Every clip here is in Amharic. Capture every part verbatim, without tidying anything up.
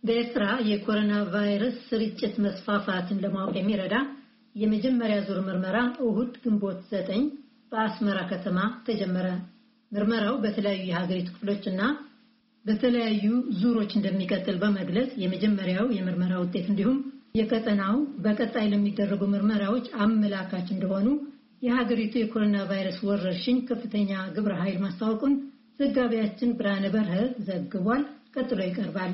በኤርትራ የኮሮና ቫይረስ ስርጭት መስፋፋትን ለማወቅ የሚረዳ የመጀመሪያ ዙር ምርመራ እሁድ ግንቦት ዘጠኝ በአስመራ ከተማ ተጀመረ። ምርመራው በተለያዩ የሀገሪቱ ክፍሎችና በተለያዩ ዙሮች እንደሚቀጥል በመግለጽ የመጀመሪያው የምርመራ ውጤት እንዲሁም የቀጠናው በቀጣይ ለሚደረጉ ምርመራዎች አመላካች እንደሆኑ የሀገሪቱ የኮሮና ቫይረስ ወረርሽኝ ከፍተኛ ግብረ ኃይል ማስታወቁን ዘጋቢያችን ብርሃነ በርሀ ዘግቧል። ቀጥሎ ይቀርባል።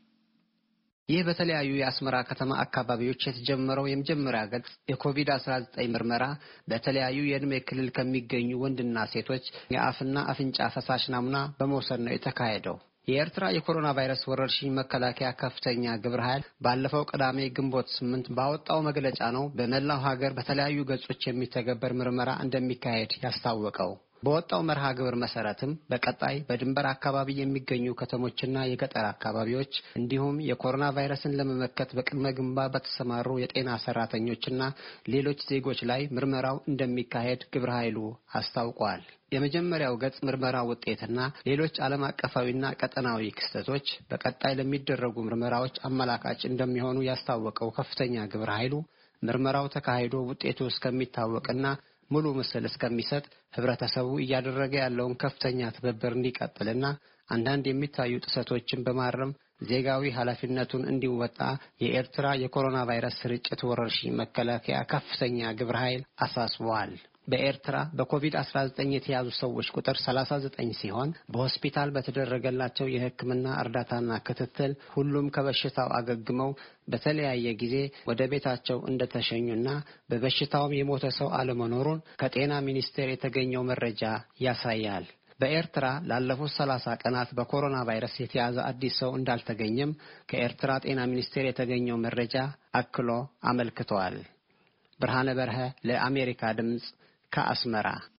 ይህ በተለያዩ የአስመራ ከተማ አካባቢዎች የተጀመረው የመጀመሪያ ገጽ የኮቪድ አስራ ዘጠኝ ምርመራ በተለያዩ የእድሜ ክልል ከሚገኙ ወንድና ሴቶች የአፍና አፍንጫ ፈሳሽ ናሙና በመውሰድ ነው የተካሄደው። የኤርትራ የኮሮና ቫይረስ ወረርሽኝ መከላከያ ከፍተኛ ግብረ ኃይል ባለፈው ቅዳሜ ግንቦት ስምንት ባወጣው መግለጫ ነው በመላው ሀገር በተለያዩ ገጾች የሚተገበር ምርመራ እንደሚካሄድ ያስታወቀው። በወጣው መርሃ ግብር መሰረትም በቀጣይ በድንበር አካባቢ የሚገኙ ከተሞችና የገጠር አካባቢዎች እንዲሁም የኮሮና ቫይረስን ለመመከት በቅድመ ግንባር በተሰማሩ የጤና ሰራተኞችና ሌሎች ዜጎች ላይ ምርመራው እንደሚካሄድ ግብረ ኃይሉ አስታውቋል። የመጀመሪያው ገጽ ምርመራ ውጤትና ሌሎች ዓለም አቀፋዊና ቀጠናዊ ክስተቶች በቀጣይ ለሚደረጉ ምርመራዎች አመላካች እንደሚሆኑ ያስታወቀው ከፍተኛ ግብረ ኃይሉ ምርመራው ተካሂዶ ውጤቱ እስከሚታወቅና ሙሉ ምስል እስከሚሰጥ ህብረተሰቡ እያደረገ ያለውን ከፍተኛ ትብብር እንዲቀጥልና አንዳንድ የሚታዩ ጥሰቶችን በማረም ዜጋዊ ኃላፊነቱን እንዲወጣ የኤርትራ የኮሮና ቫይረስ ስርጭት ወረርሽኝ መከላከያ ከፍተኛ ግብረ ኃይል አሳስቧል። በኤርትራ በኮቪድ አስራ ዘጠኝ የተያዙ ሰዎች ቁጥር ሰላሳ ዘጠኝ ሲሆን በሆስፒታል በተደረገላቸው የሕክምና እርዳታና ክትትል ሁሉም ከበሽታው አገግመው በተለያየ ጊዜ ወደ ቤታቸው እንደተሸኙና በበሽታው የሞተ ሰው አለመኖሩን ከጤና ሚኒስቴር የተገኘው መረጃ ያሳያል። በኤርትራ ላለፉት ሰላሳ ቀናት በኮሮና ቫይረስ የተያዘ አዲስ ሰው እንዳልተገኘም ከኤርትራ ጤና ሚኒስቴር የተገኘው መረጃ አክሎ አመልክቷል። ብርሃነ በርሀ ለአሜሪካ ድምጽ ከአስመራ